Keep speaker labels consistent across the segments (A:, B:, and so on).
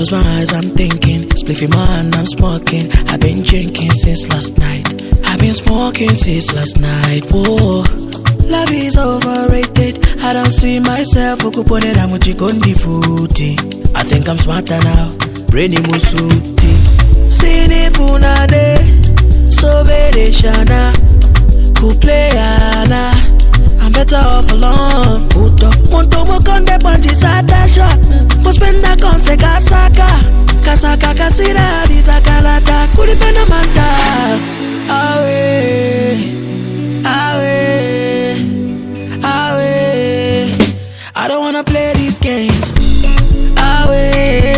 A: close my eyes, I'm thinking. Spliffy man, I'm smoking. I've been drinking since last night. I've been smoking since last night. Whoa. Love is overrated. I don't see myself. I think I'm smarter now. Brainy musuti. Sini funade. So bede shana. Kupleana. I'm better off alone. Puto. Monto mo konde panji satasha. Pospenda konse kasaka. Kasaka kasira bisakalata. Kulipena manta. Awe. Awe. Awe. I don't wanna play these games. Awe.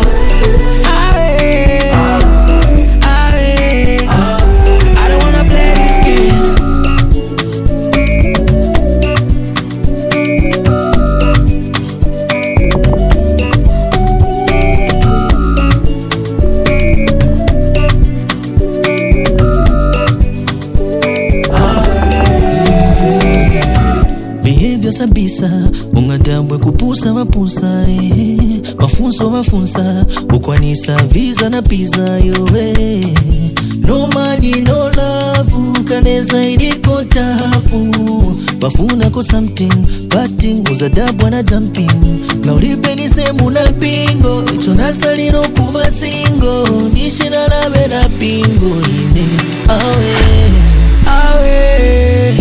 A: Sabisa, ungadambwe kupusa mapusa mafunso mafunsa, ukwanisa visa na pizza yowe. No money, no love, kaneza iniko tafu. Wafuna ko something, batting, uzadabwa na jumping. Na ulipe ni semu na bingo, icho nasaliro kuma singo. Nishi na labe na pingo, ine awe. Awe.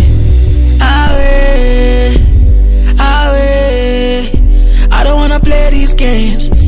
A: Awe. I don't wanna play these games.